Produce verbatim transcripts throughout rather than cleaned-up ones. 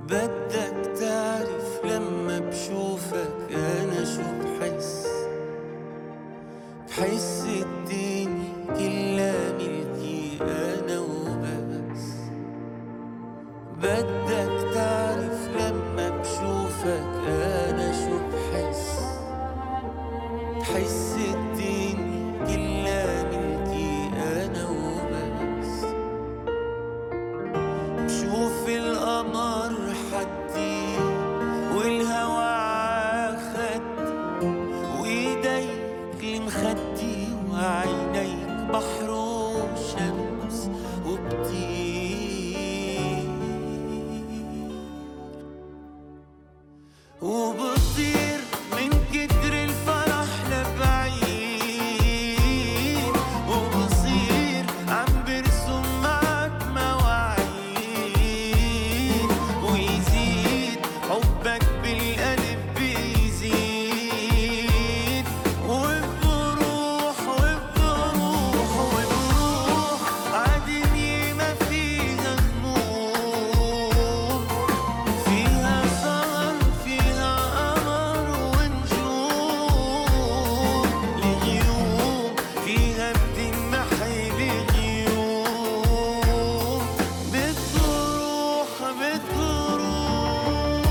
بدك تعرف لما بشوفك أنا شو بحس. بحس الدنيا كلها ملكي أنا وبس. بدك تعرف لما بشوفك أنا شو بحس. بحس الدنيا كلها ملكي أنا وبس. بشوف القمر حدي والهوى عاخد، وإيديك المخدي وعينيك بحر وشمس وبطير وبطير من كتر الفرح لبعيد، وبصير عم برسم معك مواعيد، ويزيد حبك بالقلب بيزيد، وبروح وبروح وبروح عالدنيا ما فيها هموم، فيها سهر فيها قمر ونجوم لغيوم، فيها بتنمحي بغيوم، بتروح بتروح.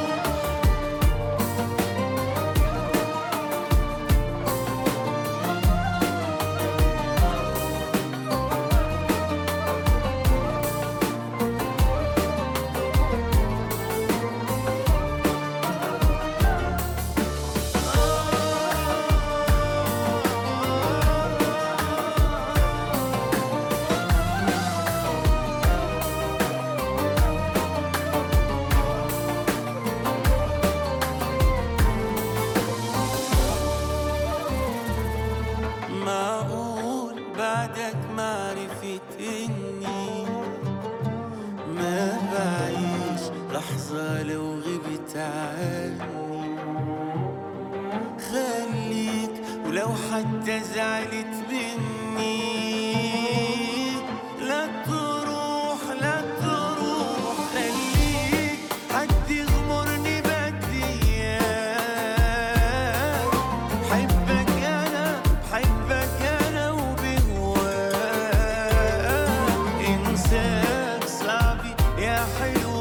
معقول بعدك معرفت إني ما بعيش لحظة لو غبت عني. خليك ولو حتى زعلت مني، لا تروح لا تروح. خليك حد يغمرني بدي إياك. بحبك أنا بحبك أنا وبهواك. انساك صعب يا حلو